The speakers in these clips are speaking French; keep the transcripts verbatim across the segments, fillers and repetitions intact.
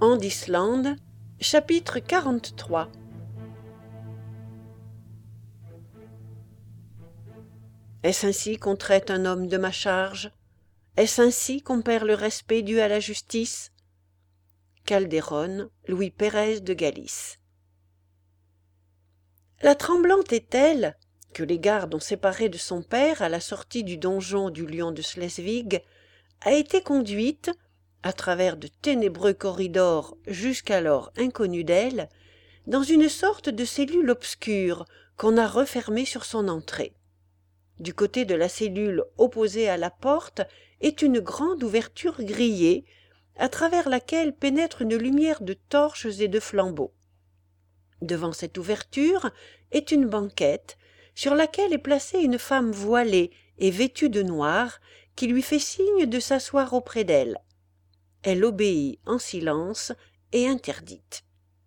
An d'Islande, chapitre quarante-trois. Est-ce ainsi qu'on traite un homme de ma charge? Est-ce ainsi qu'on perd le respect dû à la justice? Calderon, Louis Pérez de Galice. La tremblante est telle que les gardes ont séparé de son père à la sortie du donjon du lion de Schleswig, a été conduite, à travers de ténébreux corridors jusqu'alors inconnus d'elle, dans une sorte de cellule obscure qu'on a refermée sur son entrée. Du côté de la cellule opposée à la porte est une grande ouverture grillée, à travers laquelle pénètre une lumière de torches et de flambeaux. Devant cette ouverture est une banquette, sur laquelle est placée une femme voilée et vêtue de noir, qui lui fait signe de s'asseoir auprès d'elle. Elle obéit en silence et interdite.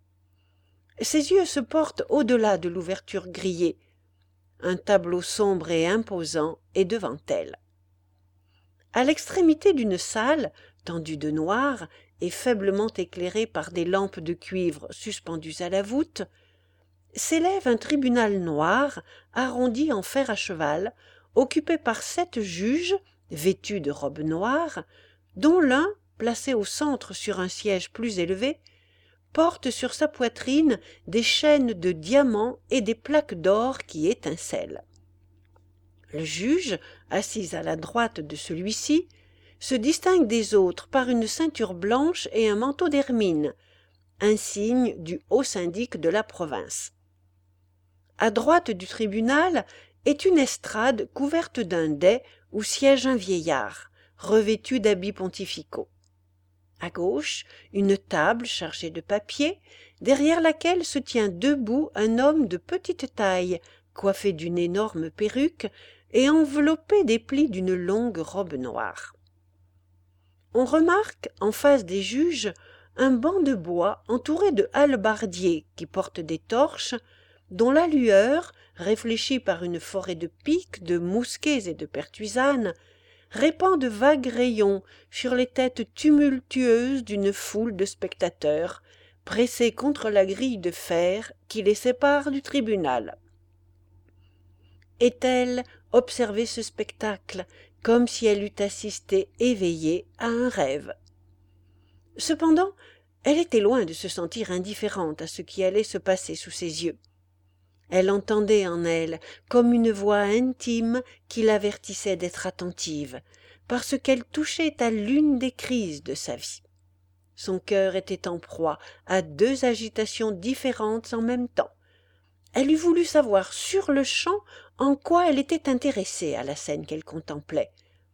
Ses yeux se portent au-delà de l'ouverture grillée. Un tableau sombre et imposant est devant elle. À l'extrémité d'une salle, tendue de noir et faiblement éclairée par des lampes de cuivre suspendues à la voûte, s'élève un tribunal noir, arrondi en fer à cheval, occupé par sept juges, vêtus de robes noires, dont l'un, placé au centre sur un siège plus élevé, porte sur sa poitrine des chaînes de diamants et des plaques d'or qui étincellent. Le juge, assis à la droite de celui-ci, se distingue des autres par une ceinture blanche et un manteau d'hermine, insigne du haut syndic de la province. À droite du tribunal est une estrade couverte d'un dais où siège un vieillard, revêtu d'habits pontificaux. À gauche, une table chargée de papiers, derrière laquelle se tient debout un homme de petite taille, coiffé d'une énorme perruque et enveloppé des plis d'une longue robe noire. On remarque, en face des juges, un banc de bois entouré de hallebardiers qui portent des torches, dont la lueur, réfléchie par une forêt de piques, de mousquets et de pertuisanes, répand de vagues rayons sur les têtes tumultueuses d'une foule de spectateurs, pressés contre la grille de fer qui les sépare du tribunal. Est-elle observé ce spectacle comme si elle eût assisté éveillée à un rêve? Cependant, elle était loin de se sentir indifférente à ce qui allait se passer sous ses yeux. Elle entendait en elle comme une voix intime qui l'avertissait d'être attentive, parce qu'elle touchait à l'une des crises de sa vie. Son cœur était en proie à deux agitations différentes en même temps. Elle eût voulu savoir sur-le-champ en quoi elle était intéressée à la scène qu'elle contemplait,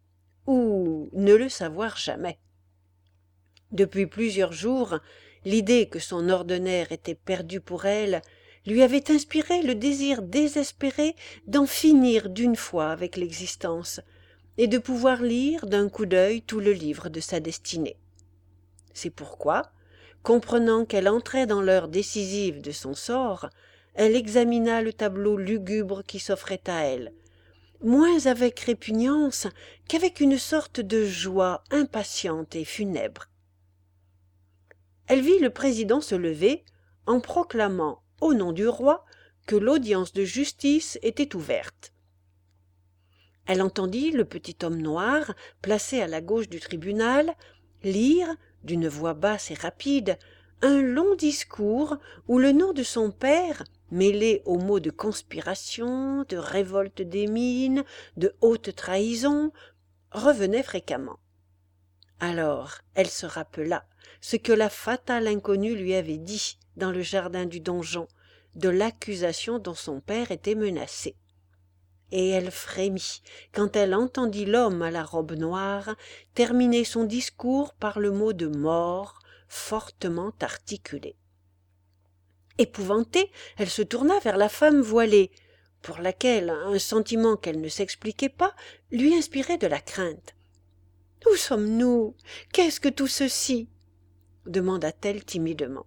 ou ne le savoir jamais. Depuis plusieurs jours, l'idée que son ordinaire était perdu pour elle lui avait inspiré le désir désespéré d'en finir d'une fois avec l'existence et de pouvoir lire d'un coup d'œil tout le livre de sa destinée. C'est pourquoi, comprenant qu'elle entrait dans l'heure décisive de son sort, elle examina le tableau lugubre qui s'offrait à elle, moins avec répugnance qu'avec une sorte de joie impatiente et funèbre. Elle vit le président se lever en proclamant au nom du roi que l'audience de justice était ouverte. Elle entendit le petit homme noir, placé à la gauche du tribunal, lire, d'une voix basse et rapide, un long discours où le nom de son père, mêlé aux mots de conspiration, de révolte des mines, de haute trahison, revenait fréquemment. Alors elle se rappela ce que la fatale inconnue lui avait dit dans le jardin du donjon, de l'accusation dont son père était menacé. Et elle frémit quand elle entendit l'homme à la robe noire terminer son discours par le mot de mort fortement articulé. Épouvantée, elle se tourna vers la femme voilée, pour laquelle un sentiment qu'elle ne s'expliquait pas lui inspirait de la crainte. « Où sommes-nous? Qu'est-ce que tout ceci ?» demanda-t-elle timidement.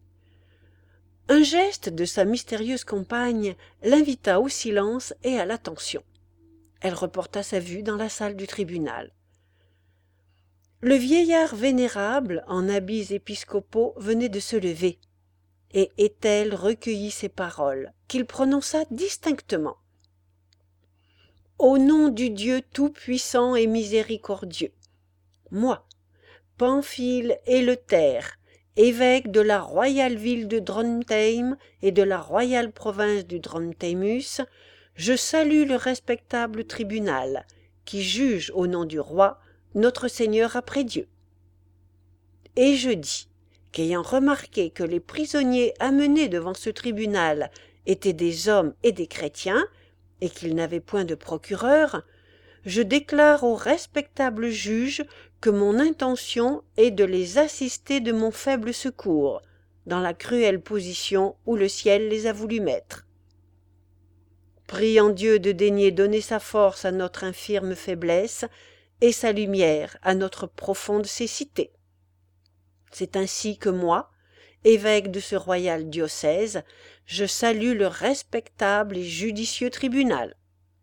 Un geste de sa mystérieuse compagne l'invita au silence et à l'attention. Elle reporta sa vue dans la salle du tribunal. Le vieillard vénérable, en habits épiscopaux, venait de se lever, et Étel recueillit ces paroles, qu'il prononça distinctement. « Au nom du Dieu tout-puissant et miséricordieux, moi, Pamphile Eleuther, évêque de la royale ville de Drontheim et de la royale province du Drontheimus, je salue le respectable tribunal, qui juge au nom du roi, notre Seigneur après Dieu. Et je dis qu'ayant remarqué que les prisonniers amenés devant ce tribunal étaient des hommes et des chrétiens, et qu'ils n'avaient point de procureur, je déclare au respectable juge que mon intention est de les assister de mon faible secours, dans la cruelle position où le ciel les a voulu mettre. Priant Dieu de daigner donner sa force à notre infirme faiblesse et sa lumière à notre profonde cécité. C'est ainsi que moi, évêque de ce royal diocèse, je salue le respectable et judicieux tribunal. »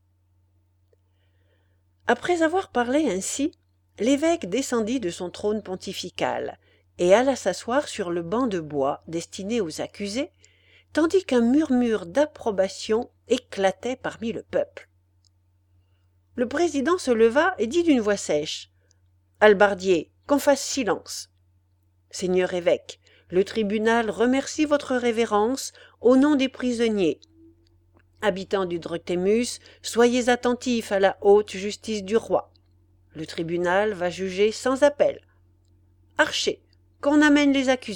Après avoir parlé ainsi, l'évêque descendit de son trône pontifical et alla s'asseoir sur le banc de bois destiné aux accusés, tandis qu'un murmure d'approbation éclatait parmi le peuple. Le président se leva et dit d'une voix sèche : « Halbardier, qu'on fasse silence. Seigneur évêque, le tribunal remercie votre révérence au nom des prisonniers. Habitants du Drontheimus, soyez attentifs à la haute justice du roi. Le tribunal va juger sans appel. Archer, qu'on amène les accusés. »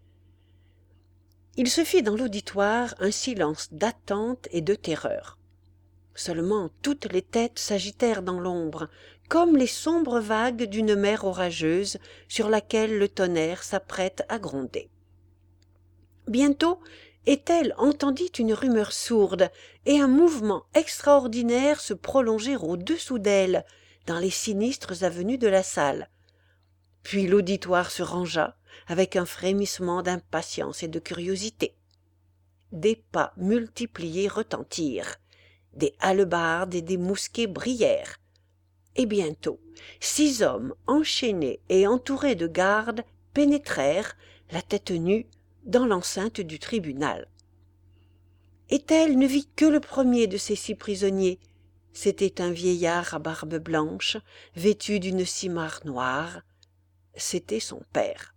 Il se fit dans l'auditoire un silence d'attente et de terreur. Seulement toutes les têtes s'agitèrent dans l'ombre, comme les sombres vagues d'une mer orageuse sur laquelle le tonnerre s'apprête à gronder. Bientôt, Étel entendit une rumeur sourde et un mouvement extraordinaire se prolonger au-dessous d'elle, dans les sinistres avenues de la salle. Puis l'auditoire se rangea, avec un frémissement d'impatience et de curiosité. Des pas multipliés retentirent, des hallebardes et des mousquets brillèrent, et bientôt six hommes enchaînés et entourés de gardes pénétrèrent, la tête nue, dans l'enceinte du tribunal. Étel ne vit que le premier de ces six prisonniers. C'était un vieillard à barbe blanche, vêtu d'une simarre noire. C'était son père.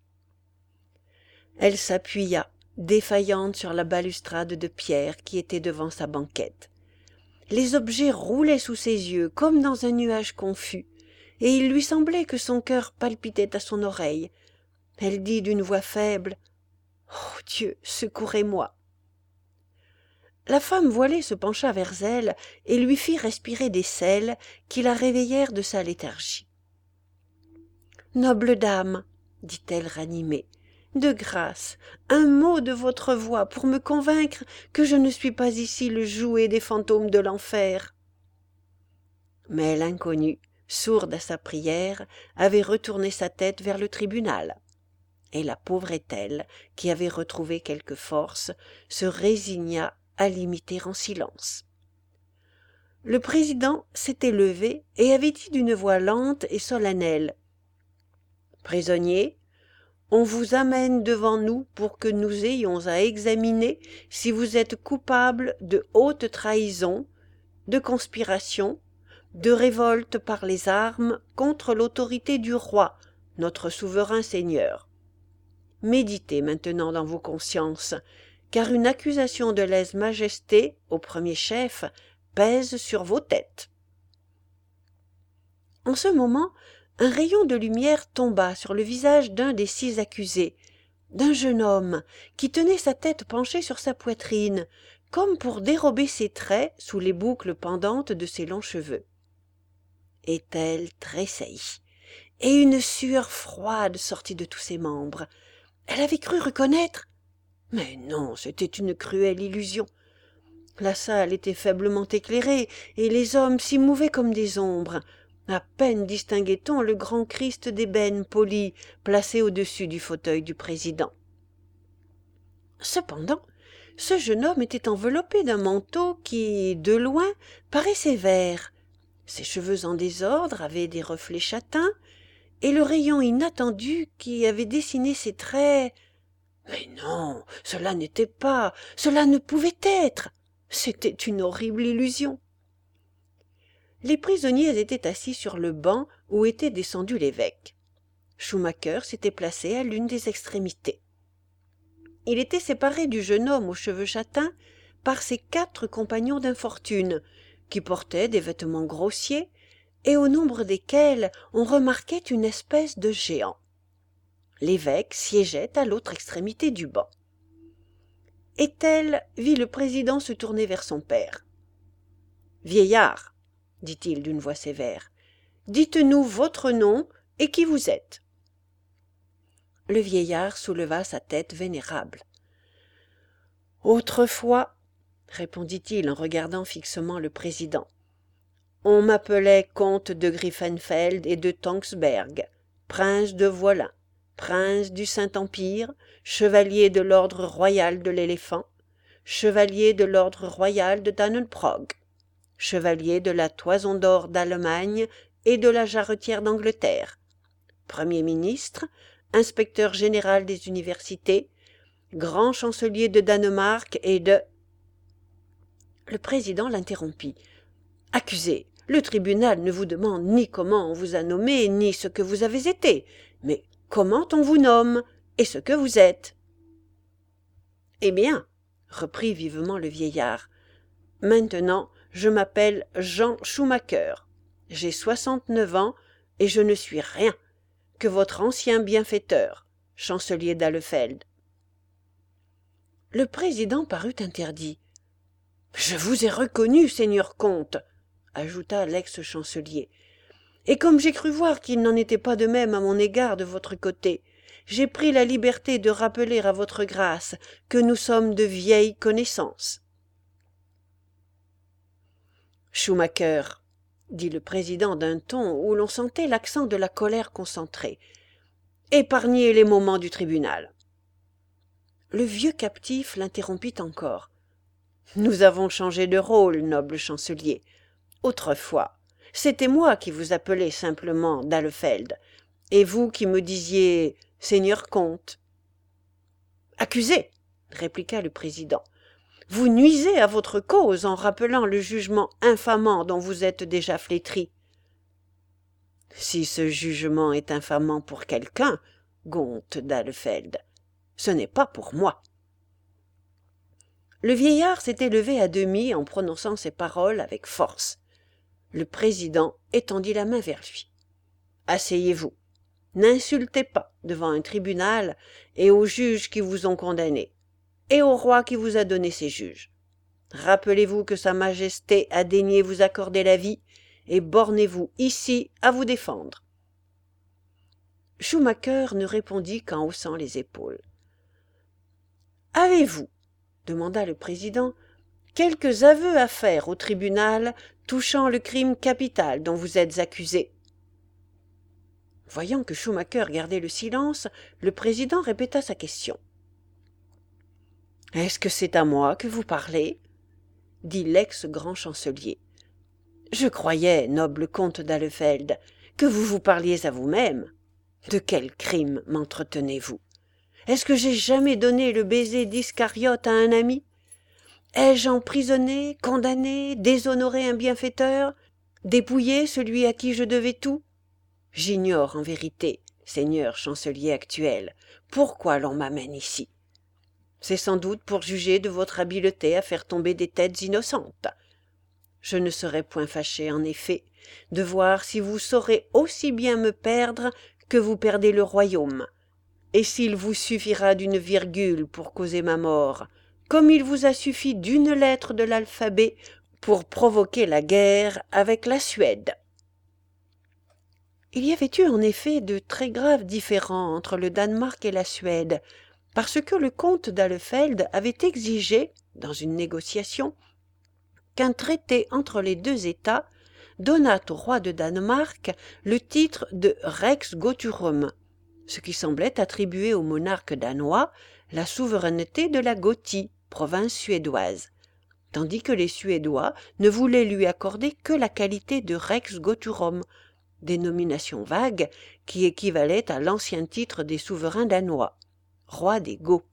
Elle s'appuya, défaillante, sur la balustrade de pierre qui était devant sa banquette. Les objets roulaient sous ses yeux comme dans un nuage confus, et il lui semblait que son cœur palpitait à son oreille. Elle dit d'une voix faible : « Oh Dieu, secourez-moi !» La femme voilée se pencha vers elle et lui fit respirer des sels qui la réveillèrent de sa léthargie. « Noble dame, dit-elle ranimée, de grâce, un mot de votre voix pour me convaincre que je ne suis pas ici le jouet des fantômes de l'enfer. » Mais l'inconnue, sourde à sa prière, avait retourné sa tête vers le tribunal. Et la pauvre Étel, qui avait retrouvé quelque force, se résigna à l'imiter en silence. Le président s'était levé et avait dit d'une voix lente et solennelle : « Prisonniers, on vous amène devant nous pour que nous ayons à examiner si vous êtes coupables de haute trahison, de conspiration, de révolte par les armes contre l'autorité du roi, notre souverain seigneur. Méditez maintenant dans vos consciences, car une accusation de lèse-majesté, au premier chef, pèse sur vos têtes. » En ce moment, un rayon de lumière tomba sur le visage d'un des six accusés, d'un jeune homme qui tenait sa tête penchée sur sa poitrine, comme pour dérober ses traits sous les boucles pendantes de ses longs cheveux. Étel tressaillit, et une sueur froide sortit de tous ses membres. Elle avait cru reconnaître, mais non, c'était une cruelle illusion. La salle était faiblement éclairée, et les hommes s'y mouvaient comme des ombres. À peine distinguait-on le grand Christ d'ébène poli placé au-dessus du fauteuil du président. Cependant, ce jeune homme était enveloppé d'un manteau qui, de loin, paraissait vert. Ses cheveux en désordre avaient des reflets châtains, et le rayon inattendu qui avait dessiné ses traits. Mais non, cela n'était pas, cela ne pouvait être. C'était une horrible illusion. Les prisonniers étaient assis sur le banc où était descendu l'évêque. Schumacher s'était placé à l'une des extrémités. Il était séparé du jeune homme aux cheveux châtains par ses quatre compagnons d'infortune, qui portaient des vêtements grossiers et au nombre desquels on remarquait une espèce de géant. L'évêque siégeait à l'autre extrémité du banc. Étel vit le président se tourner vers son père. « Vieillard, dit-il d'une voix sévère, dites-nous votre nom et qui vous êtes. » Le vieillard souleva sa tête vénérable. « Autrefois, répondit-il en regardant fixement le président, on m'appelait comte de Griffenfeld et de Tanksberg, prince de Voilin, prince du Saint-Empire, chevalier de l'ordre royal de l'éléphant, chevalier de l'ordre royal de Dannenbrog, chevalier de la toison d'or d'Allemagne et de la jarretière d'Angleterre, premier ministre, inspecteur général des universités, grand chancelier de Danemark et de... Le président l'interrompit. « Accusé, le tribunal ne vous demande ni comment on vous a nommé, ni ce que vous avez été, mais comment on vous nomme et ce que vous êtes. »« Eh bien, reprit vivement le vieillard, maintenant je m'appelle Jean Schumacher, j'ai soixante-neuf ans et je ne suis rien que votre ancien bienfaiteur, chancelier d'Ahlefeld. » Le président parut interdit. « Je vous ai reconnu, seigneur comte, » ajouta l'ex-chancelier, « et comme j'ai cru voir qu'il n'en était pas de même à mon égard de votre côté, j'ai pris la liberté de rappeler à votre grâce que nous sommes de vieilles connaissances. » Schumacher, dit le président d'un ton où l'on sentait l'accent de la colère concentrée, épargnez les moments du tribunal. Le vieux captif l'interrompit encore. Nous avons changé de rôle, noble chancelier. Autrefois, c'était moi qui vous appelais simplement d'Ahlefeld, et vous qui me disiez « Seigneur comte ». « Accusé !» répliqua le président. « Vous nuisez à votre cause en rappelant le jugement infamant dont vous êtes déjà flétri. » « Si ce jugement est infamant pour quelqu'un, comte d'Ahlefeld, ce n'est pas pour moi. » Le vieillard s'était levé à demi en prononçant ces paroles avec force. Le président étendit la main vers lui. « Asseyez-vous. N'insultez pas devant un tribunal et aux juges qui vous ont condamné, et au roi qui vous a donné ces juges. Rappelez-vous que Sa Majesté a daigné vous accorder la vie, et bornez-vous ici à vous défendre. » Schumacher ne répondit qu'en haussant les épaules. « Avez-vous, demanda le président, quelques aveux à faire au tribunal touchant le crime capital dont vous êtes accusé? » Voyant que Schumacher gardait le silence, le président répéta sa question. « Est-ce que c'est à moi que vous parlez ?» dit l'ex-grand chancelier. « Je croyais, noble comte d'Ahlefeld, que vous vous parliez à vous-même. De quel crime m'entretenez-vous? Est-ce que j'ai jamais donné le baiser d'Iscariote à un ami? Ai-je emprisonné, condamné, déshonoré un bienfaiteur, dépouillé celui à qui je devais tout? J'ignore en vérité, seigneur chancelier actuel, pourquoi l'on m'amène ici. C'est sans doute pour juger de votre habileté à faire tomber des têtes innocentes. Je ne serais point fâché, en effet, de voir si vous saurez aussi bien me perdre que vous perdez le royaume, et s'il vous suffira d'une virgule pour causer ma mort, comme il vous a suffi d'une lettre de l'alphabet pour provoquer la guerre avec la Suède. » Il y avait eu en effet de très graves différends entre le Danemark et la Suède, parce que le comte d'Ahlefeld avait exigé, dans une négociation, qu'un traité entre les deux États donnât au roi de Danemark le titre de Rex Gothurum, ce qui semblait attribuer au monarque danois la souveraineté de la Gothie, province suédoise, tandis que les Suédois ne voulaient lui accorder que la qualité de Rex Gothurum, dénomination vague qui équivalait à l'ancien titre des souverains danois, roi des Goths.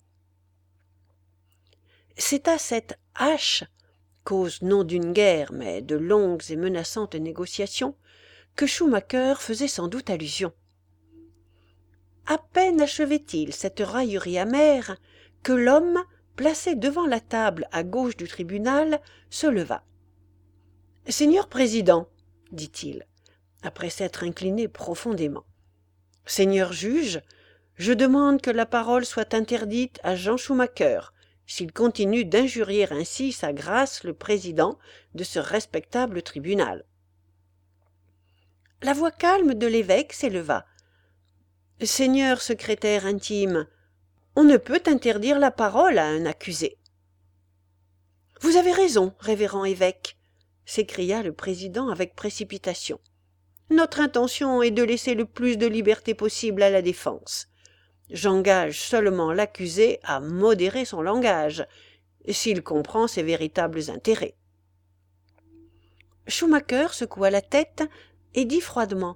C'est à cette hache, cause non d'une guerre, mais de longues et menaçantes négociations, que Schumacher faisait sans doute allusion. À peine achevait-il cette raillerie amère que l'homme, placé devant la table à gauche du tribunal, se leva. « Seigneur président, dit-il, après s'être incliné profondément, Seigneur juge, je demande que la parole soit interdite à Jean Schumacher, s'il continue d'injurier ainsi sa grâce le président de ce respectable tribunal. » La voix calme de l'évêque s'éleva. « Seigneur secrétaire intime, on ne peut interdire la parole à un accusé. »« Vous avez raison, révérend évêque, » s'écria le président avec précipitation. « Notre intention est de laisser le plus de liberté possible à la défense. J'engage seulement l'accusé à modérer son langage, s'il comprend ses véritables intérêts. » Schumacher secoua la tête et dit froidement: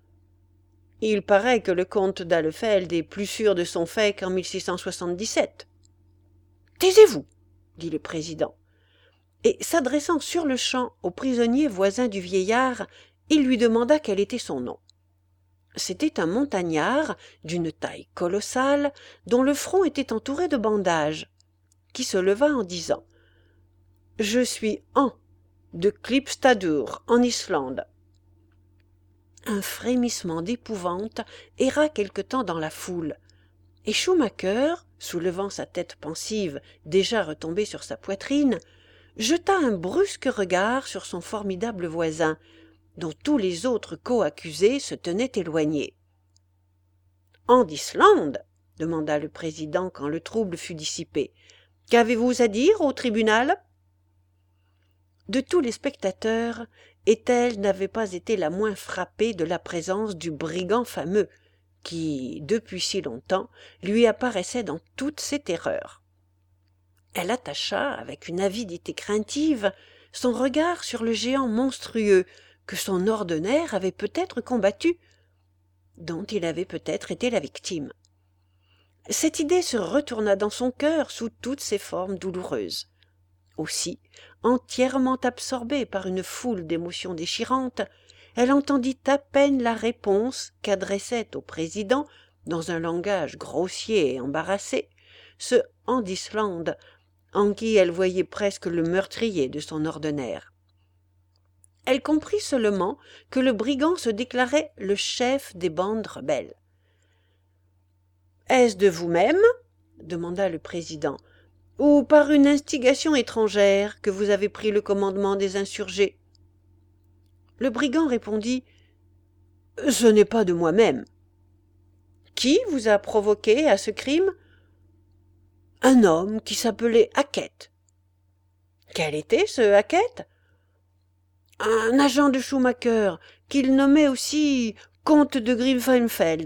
« Il paraît que le comte d'Ahlefeld est plus sûr de son fait qu'en mille six cent soixante-dix-sept. »« Taisez-vous, » dit le président. Et s'adressant sur-le-champ au prisonnier voisin du vieillard, il lui demanda quel était son nom. C'était un montagnard d'une taille colossale, dont le front était entouré de bandages, qui se leva en disant: « Je suis Hans, de Klipstadur, en Islande. » Un frémissement d'épouvante erra quelque temps dans la foule, et Schumacher, soulevant sa tête pensive déjà retombée sur sa poitrine, jeta un brusque regard sur son formidable voisin, dont tous les autres co-accusés se tenaient éloignés. « Hans d'Islande » demanda le président quand le trouble fut dissipé. « Qu'avez-vous à dire au tribunal ?» De tous les spectateurs, Ethel n'avait pas été la moins frappée de la présence du brigand fameux, qui, depuis si longtemps, lui apparaissait dans toutes ses terreurs. Elle attacha, avec une avidité craintive, son regard sur le géant monstrueux que son ordinaire avait peut-être combattu, dont il avait peut-être été la victime. Cette idée se retourna dans son cœur sous toutes ses formes douloureuses. Aussi, entièrement absorbée par une foule d'émotions déchirantes, elle entendit à peine la réponse qu'adressait au président, dans un langage grossier et embarrassé, ce Hans d'Islande, en qui elle voyait presque le meurtrier de son ordinaire. Elle comprit seulement que le brigand se déclarait le chef des bandes rebelles. « Est-ce de vous-même, » demanda le président, « ou par une instigation étrangère que vous avez pris le commandement des insurgés ?» Le brigand répondit: « Ce n'est pas de moi-même. »« Qui vous a provoqué à ce crime ?»« Un homme qui s'appelait Hackett. »« Quel était ce Hackett ?»« Un agent de Schumacher, qu'il nommait aussi comte de Grimfelfeld. »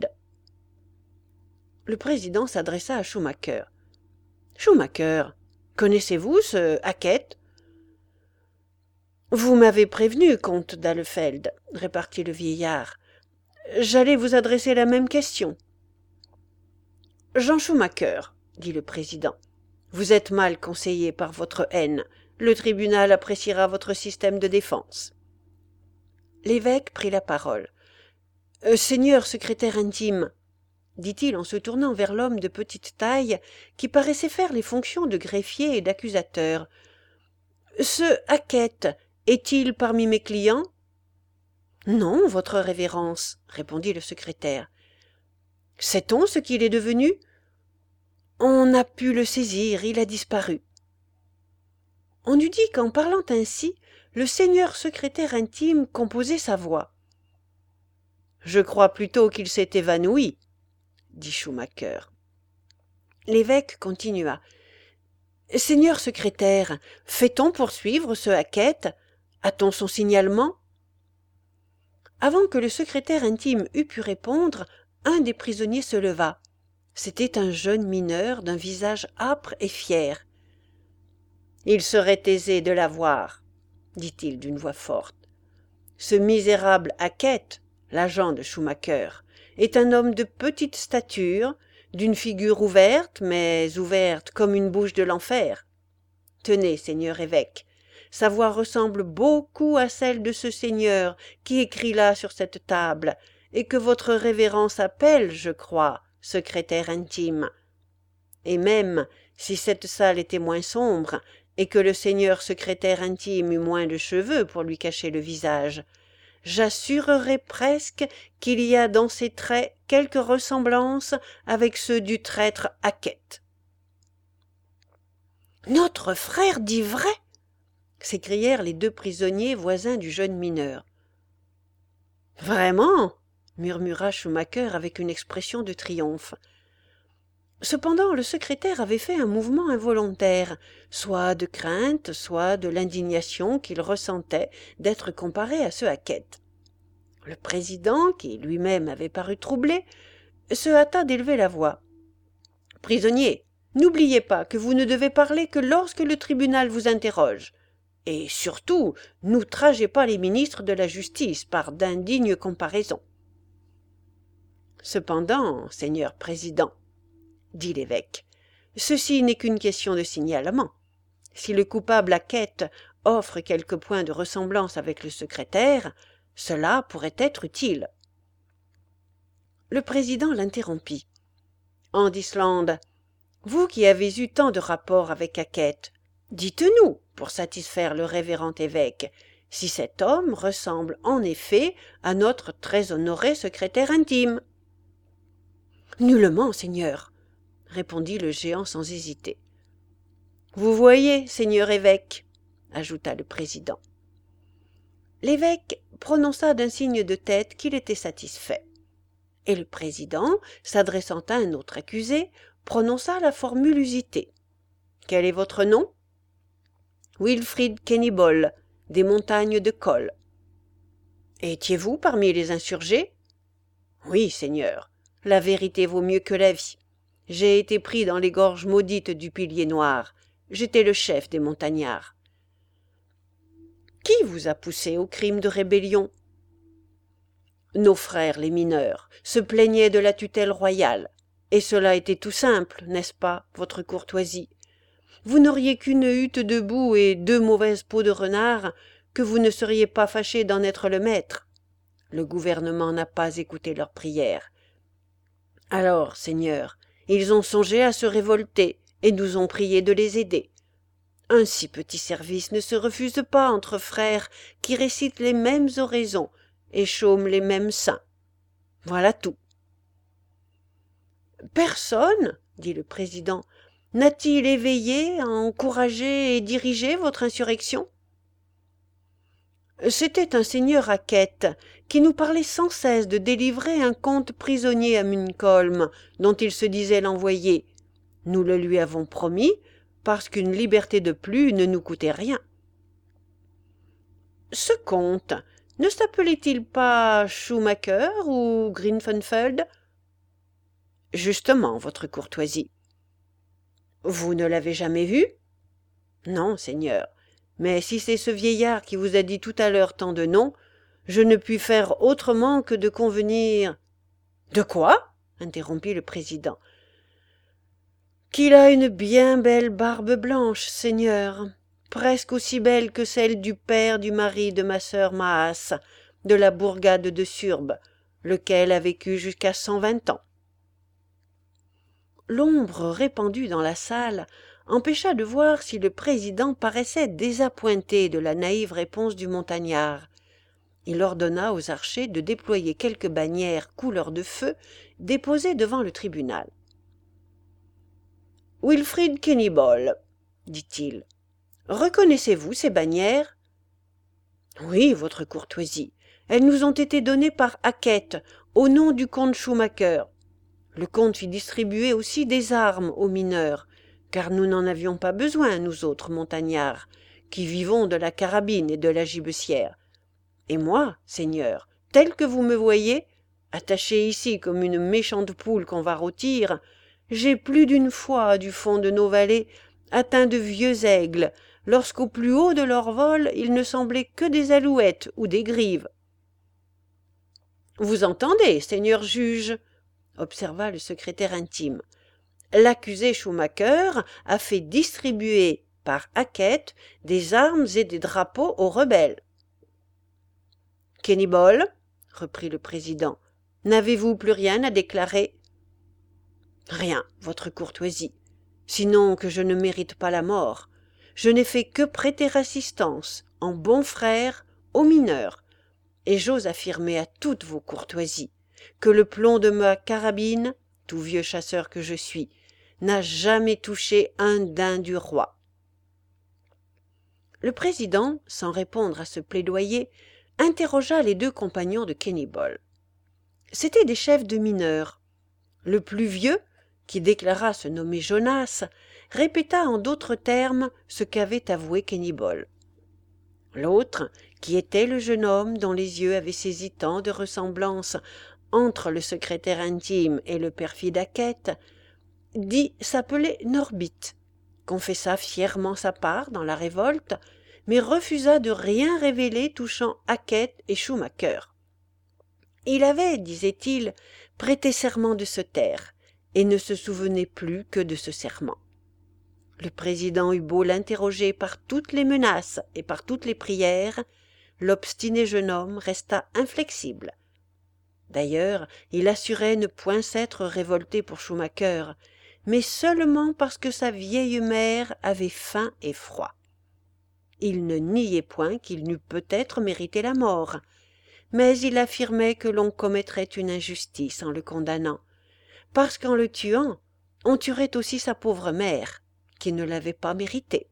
Le président s'adressa à Schumacher. « Schumacher, connaissez-vous ce Hackett ?»« Vous m'avez prévenu, comte d'Ahlefeld, » répartit le vieillard. « J'allais vous adresser la même question. »« Jean Schumacher, » dit le président, « vous êtes mal conseillé par votre haine. Le tribunal appréciera votre système de défense. » L'évêque prit la parole. Euh, « Seigneur secrétaire intime, » dit-il en se tournant vers l'homme de petite taille qui paraissait faire les fonctions de greffier et d'accusateur, « ce Hackett est-il parmi mes clients ?»« Non, votre révérence, » répondit le secrétaire. « Sait-on ce qu'il est devenu ?»« On n'a pu le saisir, il a disparu. » On eût dit qu'en parlant ainsi, le seigneur secrétaire intime composait sa voix. « Je crois plutôt qu'il s'est évanoui, » dit Schumacher. L'évêque continua. « Seigneur secrétaire, fait-on poursuivre ce Hackett? A-t-on son signalement ?» Avant que le secrétaire intime eût pu répondre, un des prisonniers se leva. C'était un jeune mineur d'un visage âpre et fier. « Il serait aisé de l'avoir, » dit-il d'une voix forte. « Ce misérable Hackett, l'agent de Schumacher, est un homme de petite stature, d'une figure ouverte, mais ouverte comme une bouche de l'enfer. Tenez, seigneur évêque, sa voix ressemble beaucoup à celle de ce seigneur qui écrit là sur cette table, et que votre révérence appelle, je crois, secrétaire intime. Et même, si cette salle était moins sombre, et que le seigneur secrétaire intime eût moins de cheveux pour lui cacher le visage, j'assurerais presque qu'il y a dans ses traits quelque ressemblance avec ceux du traître Hackett. « Notre frère dit vrai !» s'écrièrent les deux prisonniers voisins du jeune mineur. « Vraiment ?» murmura Schumacher avec une expression de triomphe. Cependant, le secrétaire avait fait un mouvement involontaire, soit de crainte, soit de l'indignation qu'il ressentait d'être comparé à ce Hackett. Le président, qui lui-même avait paru troublé, se hâta d'élever la voix. « Prisonnier, n'oubliez pas que vous ne devez parler que lorsque le tribunal vous interroge. Et surtout, n'outragez pas les ministres de la justice par d'indignes comparaisons. »« Cependant, seigneur président, dit l'évêque, ceci n'est qu'une question de signalement. Si le coupable Hackett offre quelques points de ressemblance avec le secrétaire, cela pourrait être utile. » Le président l'interrompit. « Andisland, vous qui avez eu tant de rapports avec Hackett, dites-nous, pour satisfaire le révérend évêque, si cet homme ressemble en effet à notre très honoré secrétaire intime. »« Nullement, seigneur, » répondit le géant sans hésiter. « Vous voyez, seigneur évêque, » ajouta le président. L'évêque prononça d'un signe de tête qu'il était satisfait. Et le président, s'adressant à un autre accusé, prononça la formule usitée. « Quel est votre nom ?»« Wilfrid Kennybol, des montagnes de Col. »« Étiez-vous parmi les insurgés ?»« Oui, seigneur, la vérité vaut mieux que la vie. J'ai été pris dans les gorges maudites du Pilier Noir. J'étais le chef des montagnards. »« Qui vous a poussé au crime de rébellion ?»« Nos frères les mineurs se plaignaient de la tutelle royale. Et cela était tout simple, n'est-ce pas, votre courtoisie ? Vous n'auriez qu'une hutte de boue et deux mauvaises peaux de renard, que vous ne seriez pas fâché d'en être le maître. Le gouvernement n'a pas écouté leurs prières. Alors, seigneur, ils ont songé à se révolter et nous ont prié de les aider. Un si petit service ne se refuse pas entre frères qui récitent les mêmes oraisons et chôment les mêmes saints. Voilà tout. « Personne, dit le président, n'a-t-il éveillé, encouragé et dirigé votre insurrection ?»« C'était un seigneur Hackett qui nous parlait sans cesse de délivrer un comte prisonnier à Munkholm, dont il se disait l'envoyé. Nous le lui avons promis, parce qu'une liberté de plus ne nous coûtait rien. »« Ce comte ne s'appelait-il pas Schumacher ou Grinfenfeld ?»« Justement, votre courtoisie. »« Vous ne l'avez jamais vu ?»« Non, seigneur, mais si c'est ce vieillard qui vous a dit tout à l'heure tant de noms, je ne puis faire autrement que de convenir... »« De quoi ?» interrompit le président. « Qu'il a une bien belle barbe blanche, seigneur, presque aussi belle que celle du père du mari de ma sœur Maas, de la bourgade de Surbe, lequel a vécu jusqu'à cent vingt ans. » L'ombre répandue dans la salle empêcha de voir si le président paraissait désappointé de la naïve réponse du montagnard. Il ordonna aux archers de déployer quelques bannières couleur de feu déposées devant le tribunal. « Wilfrid Kennybol, dit-il, reconnaissez-vous ces bannières ? »« Oui, votre courtoisie, elles nous ont été données par Hackett, au nom du comte Schumacher. Le comte fit distribuer aussi des armes aux mineurs, car nous n'en avions pas besoin, nous autres montagnards, qui vivons de la carabine et de la gibecière. Et moi, seigneur, tel que vous me voyez, attaché ici comme une méchante poule qu'on va rôtir, j'ai plus d'une fois, du fond de nos vallées, atteint de vieux aigles, lorsqu'au plus haut de leur vol, ils ne semblaient que des alouettes ou des grives. » Vous entendez, seigneur juge, observa le secrétaire intime. L'accusé Schumacher a fait distribuer par Hackett des armes et des drapeaux aux rebelles. Kennybol, reprit le président, n'avez-vous plus rien à déclarer? Rien, votre courtoisie, sinon que je ne mérite pas la mort. Je n'ai fait que prêter assistance, en bon frère, aux mineurs, et j'ose affirmer à toutes vos courtoisies que le plomb de ma carabine, tout vieux chasseur que je suis, n'a jamais touché un daim du roi. Le président, sans répondre à ce plaidoyer, interrogea les deux compagnons de Kennybol. C'étaient des chefs de mineurs. Le plus vieux, qui déclara se nommer Jonas, répéta en d'autres termes ce qu'avait avoué Kennybol. L'autre, qui était le jeune homme dont les yeux avaient saisi tant de ressemblance entre le secrétaire intime et le perfide Hackett, dit s'appeler Norbit, confessa fièrement sa part dans la révolte, mais refusa de rien révéler touchant Hackett et Schumacher. Il avait, disait-il, prêté serment de se taire, et ne se souvenait plus que de ce serment. Le président eut beau l'interroger par toutes les menaces et par toutes les prières, l'obstiné jeune homme resta inflexible. D'ailleurs, il assurait ne point s'être révolté pour Schumacher, mais seulement parce que sa vieille mère avait faim et froid. Il ne niait point qu'il n'eût peut-être mérité la mort, mais il affirmait que l'on commettrait une injustice en le condamnant, parce qu'en le tuant, on tuerait aussi sa pauvre mère, qui ne l'avait pas mérité.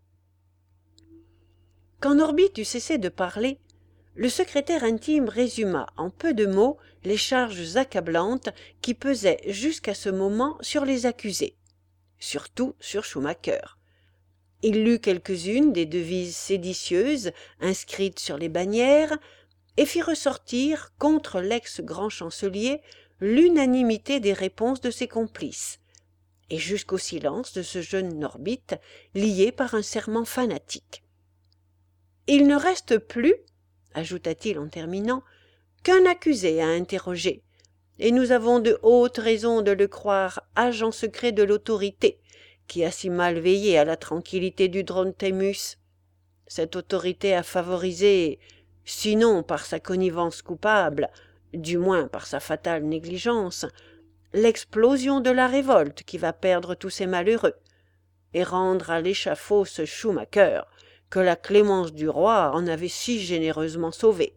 Quand Norbit eut cessé de parler, le secrétaire intime résuma en peu de mots les charges accablantes qui pesaient jusqu'à ce moment sur les accusés, surtout sur Schumacher. Il lut quelques-unes des devises séditieuses inscrites sur les bannières et fit ressortir contre l'ex-grand chancelier l'unanimité des réponses de ses complices, et jusqu'au silence de ce jeune Norbit lié par un serment fanatique. Il ne reste plus, ajouta-t-il en terminant, qu'un accusé à interroger, et nous avons de hautes raisons de le croire agent secret de l'autorité, qui a si mal veillé à la tranquillité du Dronthemus. Cette autorité a favorisé, sinon par sa connivence coupable, du moins par sa fatale négligence, l'explosion de la révolte qui va perdre tous ces malheureux, et rendre à l'échafaud ce Schumacher, que la clémence du roi en avait si généreusement sauvé.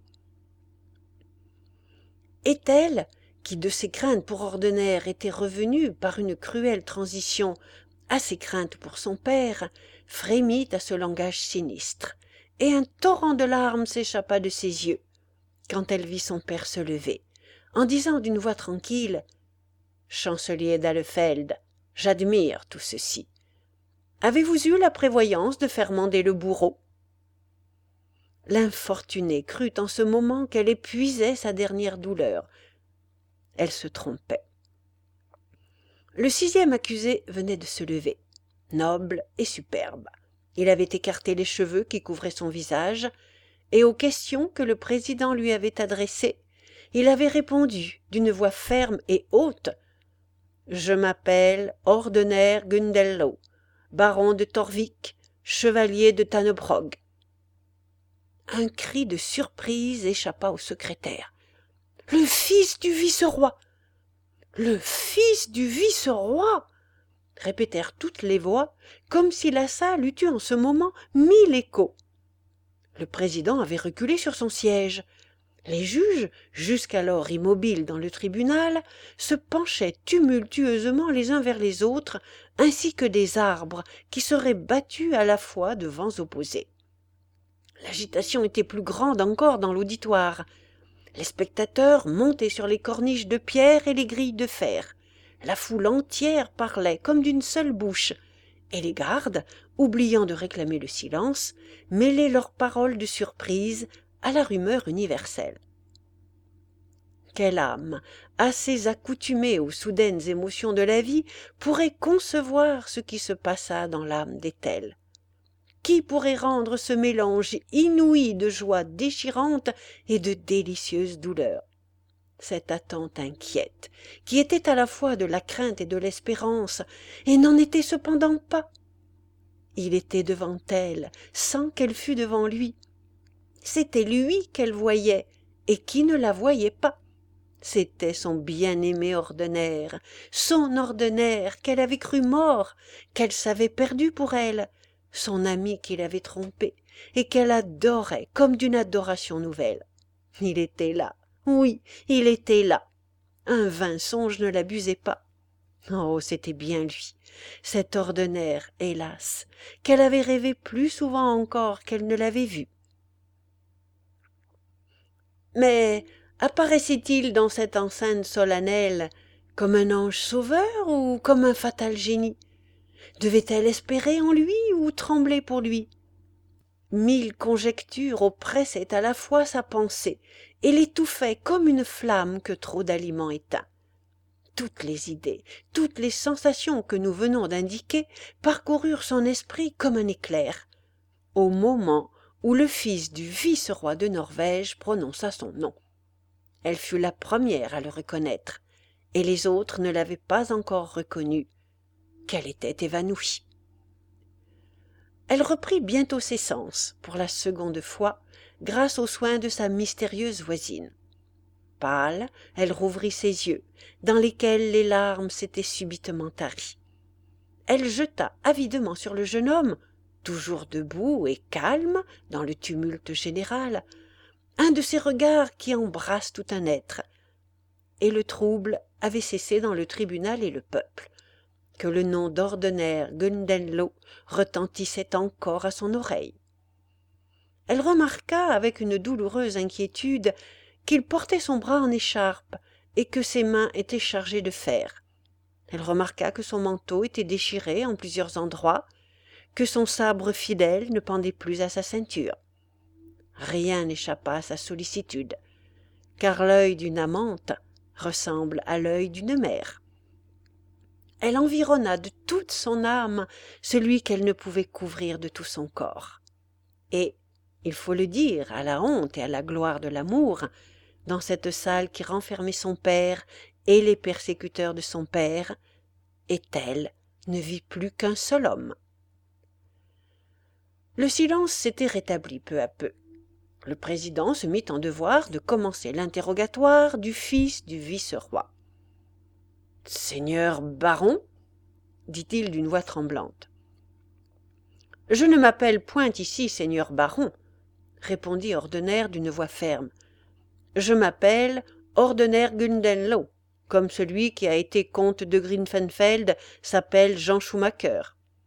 Est-elle, qui de ses craintes pour ordinaire était revenue par une cruelle transition à ses craintes pour son père, frémit à ce langage sinistre, et un torrent de larmes s'échappa de ses yeux, quand elle vit son père se lever, en disant d'une voix tranquille « Chancelier d'Ahlefeld, j'admire tout ceci. Avez-vous eu la prévoyance de faire mander le bourreau ?» L'infortunée crut en ce moment qu'elle épuisait sa dernière douleur. Elle se trompait. Le sixième accusé venait de se lever, noble et superbe. Il avait écarté les cheveux qui couvraient son visage, et aux questions que le président lui avait adressées, il avait répondu d'une voix ferme et haute « Je m'appelle Ordener Gundello, baron de Torvik, chevalier de Tannebrog. » Un cri de surprise échappa au secrétaire. « Le fils du vice-roi ! Le fils du vice-roi !» répétèrent toutes les voix, comme si la salle eût eu en ce moment mille échos. Le président avait reculé sur son siège. Les juges, jusqu'alors immobiles dans le tribunal, se penchaient tumultueusement les uns vers les autres, ainsi que des arbres qui seraient battus à la fois de vents opposés. L'agitation était plus grande encore dans l'auditoire. Les spectateurs montaient sur les corniches de pierre et les grilles de fer. La foule entière parlait comme d'une seule bouche, et les gardes, oubliant de réclamer le silence, mêlaient leurs paroles de surprise à la rumeur universelle. Quelle âme, assez accoutumée aux soudaines émotions de la vie, pourrait concevoir ce qui se passa dans l'âme d'Ethel? Qui pourrait rendre ce mélange inouï de joie déchirante et de délicieuse douleur? cette attente inquiète, qui était à la fois de la crainte et de l'espérance, et n'en était cependant pas. Il était devant elle, sans qu'elle fût devant lui. C'était lui qu'elle voyait, et qui ne la voyait pas. C'était son bien-aimé Ordinaire, son Ordinaire qu'elle avait cru mort, qu'elle savait perdu pour elle, son ami qui l'avait trompée, et qu'elle adorait comme d'une adoration nouvelle. Il était là, oui, il était là. Un vain songe ne l'abusait pas. Oh, c'était bien lui, cet Ordinaire, hélas, qu'elle avait rêvé plus souvent encore qu'elle ne l'avait vu. Mais apparaissait-il dans cette enceinte solennelle comme un ange sauveur ou comme un fatal génie? Devait-elle espérer en lui ou trembler pour lui? Mille conjectures oppressaient à la fois sa pensée et l'étouffaient comme une flamme que trop d'aliments éteint. Toutes les idées, toutes les sensations que nous venons d'indiquer parcoururent son esprit comme un éclair, au moment où le fils du vice-roi de Norvège prononça son nom. Elle fut la première à le reconnaître, et les autres ne l'avaient pas encore reconnu, qu'elle était évanouie. Elle reprit bientôt ses sens, pour la seconde fois, grâce aux soins de sa mystérieuse voisine. Pâle, elle rouvrit ses yeux, dans lesquels les larmes s'étaient subitement taries. Elle jeta avidement sur le jeune homme, toujours debout et calme dans le tumulte général, un de ces regards qui embrassent tout un être. Et le trouble avait cessé dans le tribunal et le peuple, que le nom d'Ordinaire Gundenlo retentissait encore à son oreille. Elle remarqua avec une douloureuse inquiétude qu'il portait son bras en écharpe et que ses mains étaient chargées de fer. Elle remarqua que son manteau était déchiré en plusieurs endroits, que son sabre fidèle ne pendait plus à sa ceinture. Rien n'échappa à sa sollicitude, car l'œil d'une amante ressemble à l'œil d'une mère. Elle environna de toute son âme celui qu'elle ne pouvait couvrir de tout son corps. Et, il faut le dire, à la honte et à la gloire de l'amour, dans cette salle qui renfermait son père et les persécuteurs de son père, et elle ne vit plus qu'un seul homme. Le silence s'était rétabli peu à peu. Le président se mit en devoir de commencer l'interrogatoire du fils du vice-roi. « Seigneur baron » dit-il d'une voix tremblante. « Je ne m'appelle point ici seigneur baron » répondit Ordinaire d'une voix ferme. « Je m'appelle Ordinaire Gundenlo, comme celui qui a été comte de Grinfenfeld s'appelle Jean Schumacher. »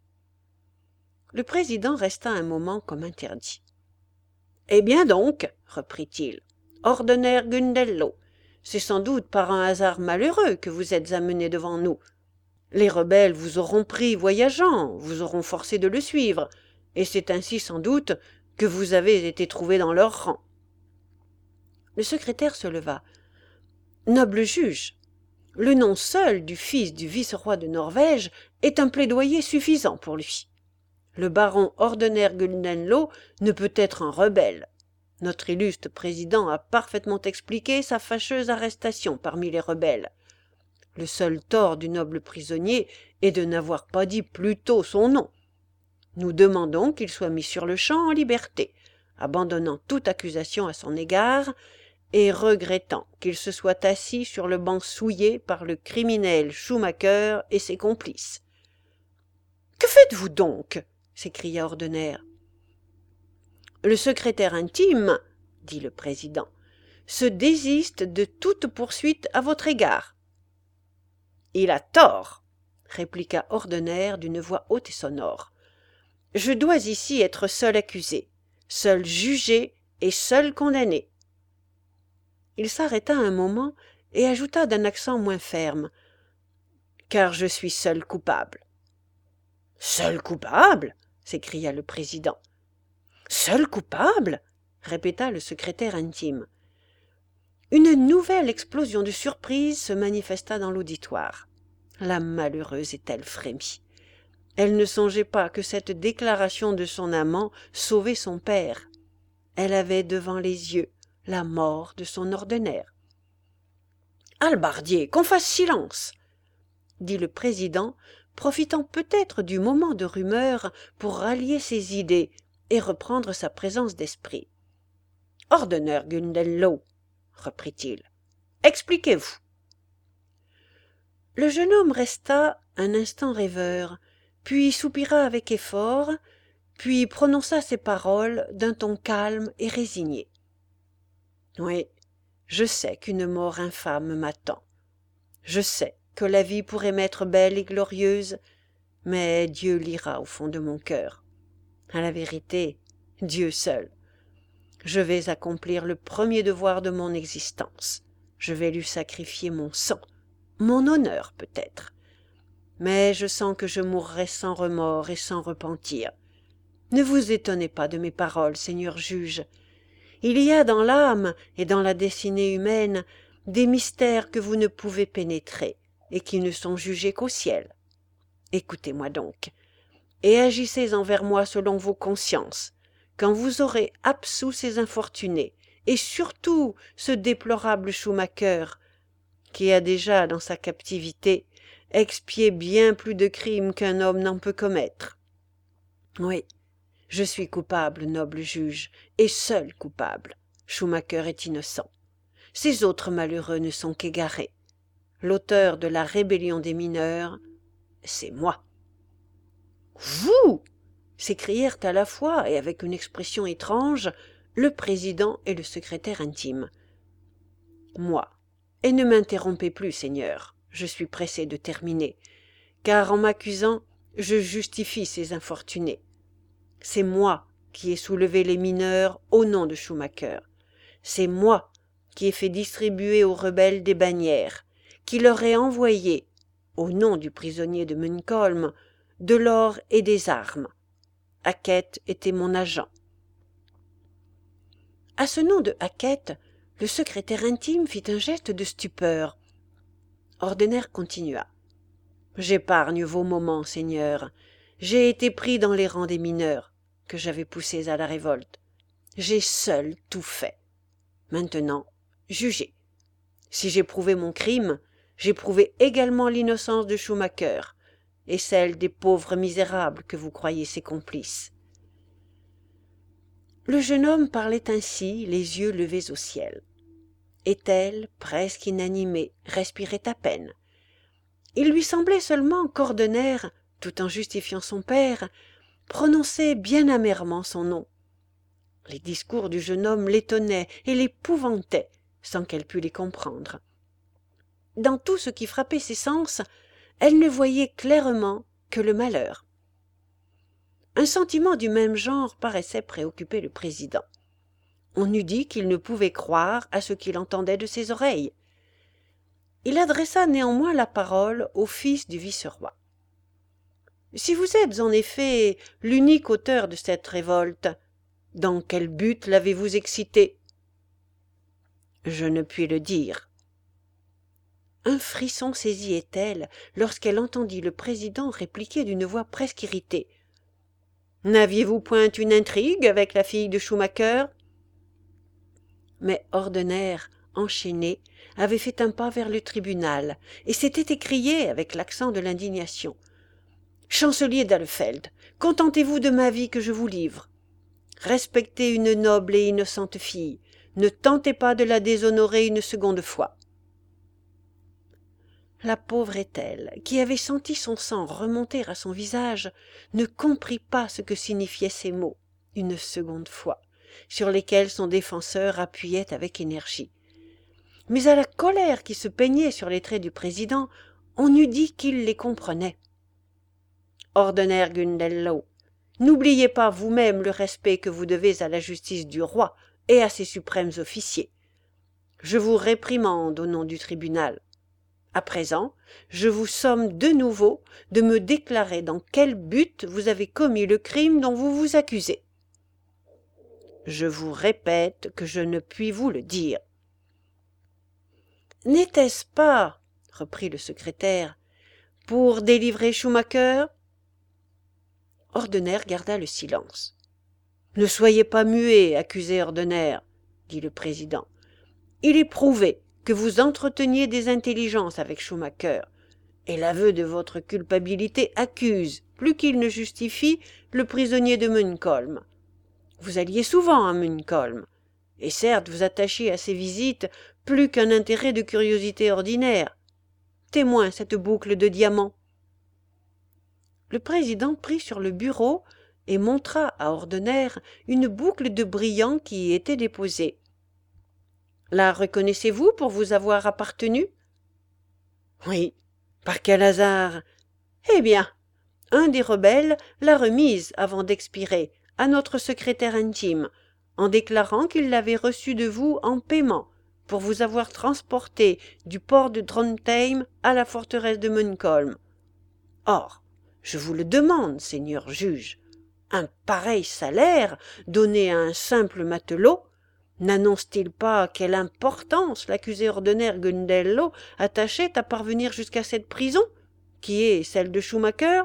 Le président resta un moment comme interdit. « Eh bien donc, reprit-il, Ordinaire Gundenlo, c'est sans doute par un hasard malheureux que vous êtes amené devant nous. Les rebelles vous auront pris voyageant, vous auront forcé de le suivre, et c'est ainsi sans doute que vous avez été trouvé dans leur rang. » Le secrétaire se leva. « Noble juge, le nom seul du fils du vice-roi de Norvège est un plaidoyer suffisant pour lui. Le baron Ordinaire Gundenlo ne peut être un rebelle. Notre illustre président a parfaitement expliqué sa fâcheuse arrestation parmi les rebelles. Le seul tort du noble prisonnier est de n'avoir pas dit plus tôt son nom. Nous demandons qu'il soit mis sur-le-champ en liberté, abandonnant toute accusation à son égard, et regrettant qu'il se soit assis sur le banc souillé par le criminel Schumacher et ses complices. « Que faites-vous donc » s'écria Ordinaire. « Le secrétaire intime, dit le président, se désiste de toute poursuite à votre égard. »« Il a tort, » répliqua Ordinaire d'une voix haute et sonore. « Je dois ici être seul accusé, seul jugé et seul condamné. » Il s'arrêta un moment et ajouta d'un accent moins ferme. « Car je suis seul coupable. »« Seul coupable » s'écria le président. « Seul coupable » répéta le secrétaire intime. Une nouvelle explosion de surprise se manifesta dans l'auditoire. La malheureuse est-elle frémit. Elle ne songeait pas que cette déclaration de son amant sauvait son père. Elle avait devant les yeux la mort de son Ordinaire. Halbardier, qu'on fasse silence, dit le président, profitant peut-être du moment de rumeur pour rallier ses idées et reprendre sa présence d'esprit. Ordonneur Gundello, reprit-il, expliquez-vous. Le jeune homme resta un instant rêveur, puis soupira avec effort, puis prononça ces paroles d'un ton calme et résigné. Oui, je sais qu'une mort infâme m'attend. Je sais que la vie pourrait m'être belle et glorieuse, mais Dieu lira au fond de mon cœur. À la vérité, Dieu seul. Je vais accomplir le premier devoir de mon existence. Je vais lui sacrifier mon sang, mon honneur peut-être. Mais je sens que je mourrai sans remords et sans repentir. Ne vous étonnez pas de mes paroles, Seigneur juge. Il y a dans l'âme et dans la destinée humaine des mystères que vous ne pouvez pénétrer et qui ne sont jugés qu'au ciel. Écoutez-moi donc, et agissez envers moi selon vos consciences, quand vous aurez absous ces infortunés, et surtout ce déplorable Schumacher, qui a déjà, dans sa captivité, expié bien plus de crimes qu'un homme n'en peut commettre. Oui, je suis coupable, noble juge, et seul coupable. Schumacher est innocent. Ces autres malheureux ne sont qu'égarés. L'auteur de la rébellion des mineurs, c'est moi. Vous! S'écrièrent à la fois, et avec une expression étrange, le président et le secrétaire intime. Moi. Et ne m'interrompez plus, Seigneur, je suis pressé de terminer, car en m'accusant, je justifie ces infortunés. C'est moi qui ai soulevé les mineurs au nom de Schumacher. C'est moi qui ai fait distribuer aux rebelles des bannières, qui leur ai envoyé, au nom du prisonnier de Munkholm, de l'or et des armes. Hackett était mon agent. À ce nom de Hackett, le secrétaire intime fit un geste de stupeur. Ordener continua. J'épargne vos moments, Seigneur. J'ai été pris dans les rangs des mineurs, que j'avais poussés à la révolte. J'ai seul tout fait. Maintenant, jugez. Si j'ai prouvé mon crime, j'ai prouvé également l'innocence de Schumacher et celle des pauvres misérables que vous croyez ses complices. Le jeune homme parlait ainsi, les yeux levés au ciel. Ethel, presque inanimée, respirait à peine. Il lui semblait seulement qu'Ordener, tout en justifiant son père, prononçait bien amèrement son nom. Les discours du jeune homme l'étonnaient et l'épouvantaient, sans qu'elle pût les comprendre. Dans tout ce qui frappait ses sens, elle ne voyait clairement que le malheur. Un sentiment du même genre paraissait préoccuper le président. On eût dit qu'il ne pouvait croire à ce qu'il entendait de ses oreilles. Il adressa néanmoins la parole au fils du vice-roi. « Si vous êtes en effet l'unique auteur de cette révolte, dans quel but l'avez-vous excitée ?»« Je ne puis le dire. » Un frisson saisit Ethel lorsqu'elle entendit le président répliquer d'une voix presque irritée. « N'aviez-vous point une intrigue avec la fille de Schumacher ?» Mais Ordener, enchaîné, avait fait un pas vers le tribunal et s'était écrié avec l'accent de l'indignation. « Chancelier d'Allefeld, contentez-vous de ma vie que je vous livre. Respectez une noble et innocente fille. Ne tentez pas de la déshonorer une seconde fois. » La pauvre Ethel, qui avait senti son sang remonter à son visage, ne comprit pas ce que signifiaient ces mots, une seconde fois, sur lesquels son défenseur appuyait avec énergie. Mais à la colère qui se peignait sur les traits du président, on eût dit qu'il les comprenait. « Ordener Gundello, n'oubliez pas vous-même le respect que vous devez à la justice du roi et à ses suprêmes officiers. Je vous réprimande au nom du tribunal. À présent, je vous somme de nouveau de me déclarer dans quel but vous avez commis le crime dont vous vous accusez. Je vous répète que je ne puis vous le dire. »« N'était-ce pas, reprit le secrétaire, pour délivrer Schumacher ?» Ordener garda le silence. « Ne soyez pas muet, accusé Ordener, dit le président. Il est prouvé que vous entreteniez des intelligences avec Schumacher, et l'aveu de votre culpabilité accuse, plus qu'il ne justifie, le prisonnier de Munkholm. Vous alliez souvent à Munkholm, et certes vous attachiez à ces visites plus qu'un intérêt de curiosité ordinaire. Témoin cette boucle de diamants. Le président prit sur le bureau et montra à Ordener une boucle de brillants qui y était déposée. La reconnaissez-vous pour vous avoir appartenu? Oui. Par quel hasard? Eh bien, un des rebelles l'a remise avant d'expirer à notre secrétaire intime, en déclarant qu'il l'avait reçue de vous en paiement pour vous avoir transporté du port de Drontheim à la forteresse de Munkholm. Or, je vous le demande, seigneur juge, un pareil salaire donné à un simple matelot n'annonce-t-il pas quelle importance l'accusé ordinaire Gundello attachait à parvenir jusqu'à cette prison, qui est celle de Schumacher?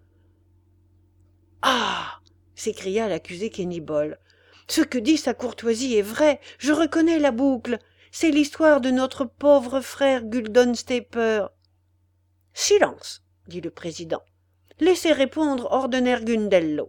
Ah! S'écria l'accusé Kennybol. Ce que dit sa courtoisie est vrai, je reconnais la boucle. C'est l'histoire de notre pauvre frère Guldonstapler. Silence, dit le président. Laissez répondre Ordener Gundello.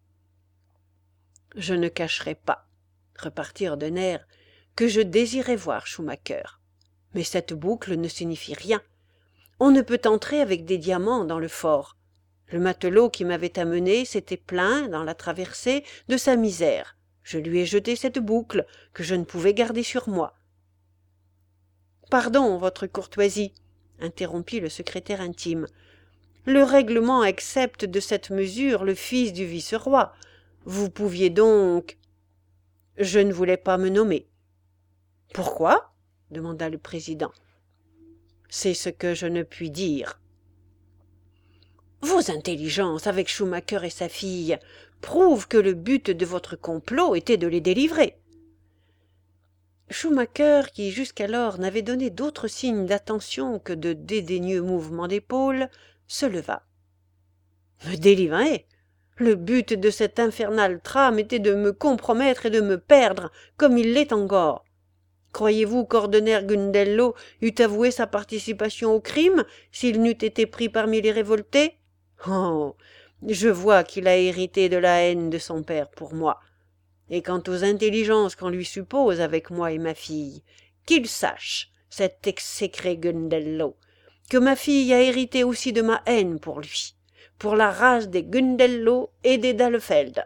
Je ne cacherai pas, repartit Ordener, que je désirais voir Schumacher. Mais cette boucle ne signifie rien. On ne peut entrer avec des diamants dans le fort. Le matelot qui m'avait amené s'était plaint, dans la traversée, de sa misère. Je lui ai jeté cette boucle, que je ne pouvais garder sur moi. « Pardon, votre courtoisie, » interrompit le secrétaire intime. « Le règlement accepte de cette mesure le fils du vice-roi. Vous pouviez donc... » Je ne voulais pas me nommer. « Pourquoi ?» demanda le président. « C'est ce que je ne puis dire. » Vos intelligences avec Schumacher et sa fille prouvent que le but de votre complot était de les délivrer. Schumacher, qui jusqu'alors n'avait donné d'autres signes d'attention que de dédaigneux mouvements d'épaules, se leva. Me délivrer? Le but de cette infernale trame était de me compromettre et de me perdre, comme il l'est encore. Croyez-vous qu'Ordener Gundello eût avoué sa participation au crime s'il n'eût été pris parmi les révoltés? Oh, je vois qu'il a hérité de la haine de son père pour moi. Et quant aux intelligences qu'on lui suppose avec moi et ma fille, qu'il sache, cet exécré Gundello, que ma fille a hérité aussi de ma haine pour lui, pour la race des Gundello et des Dallefeld.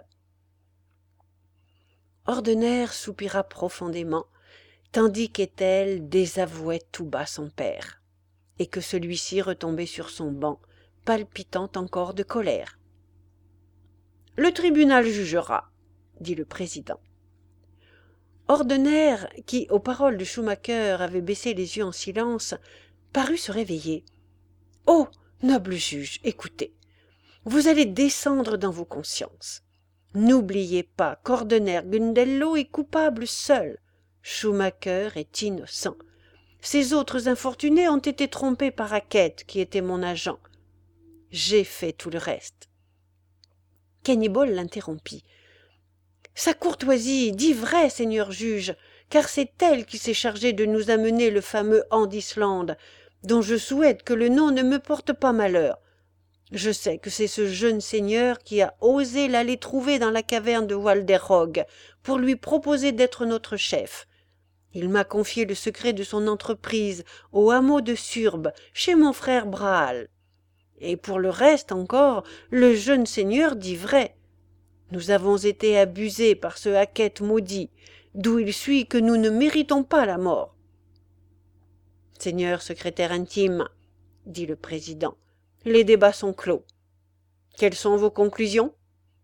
Ordener soupira profondément, tandis qu'Ethel désavouait tout bas son père, et que celui-ci retombait sur son banc, palpitant encore de colère. « Le tribunal jugera, » dit le président. Ordener, qui, aux paroles de Schumacher, avait baissé les yeux en silence, parut se réveiller. « Oh, noble juge, écoutez, vous allez descendre dans vos consciences. N'oubliez pas qu'Ordener Gundello est coupable seul. Schumacher est innocent. Ces autres infortunés ont été trompés par Hackett, qui était mon agent. J'ai fait tout le reste. » Kennybol l'interrompit. « Sa courtoisie dit vrai, seigneur juge, car c'est elle qui s'est chargée de nous amener le fameux Andisland, dont je souhaite que le nom ne me porte pas malheur. Je sais que c'est ce jeune seigneur qui a osé l'aller trouver dans la caverne de Walderhog pour lui proposer d'être notre chef. Il m'a confié le secret de son entreprise au hameau de Surbe, chez mon frère Braal. Et pour le reste encore, le jeune seigneur dit vrai. Nous avons été abusés par ce Hackett maudit, d'où il suit que nous ne méritons pas la mort. »« Seigneur secrétaire intime, » dit le président, « les débats sont clos. Quelles sont vos conclusions ?»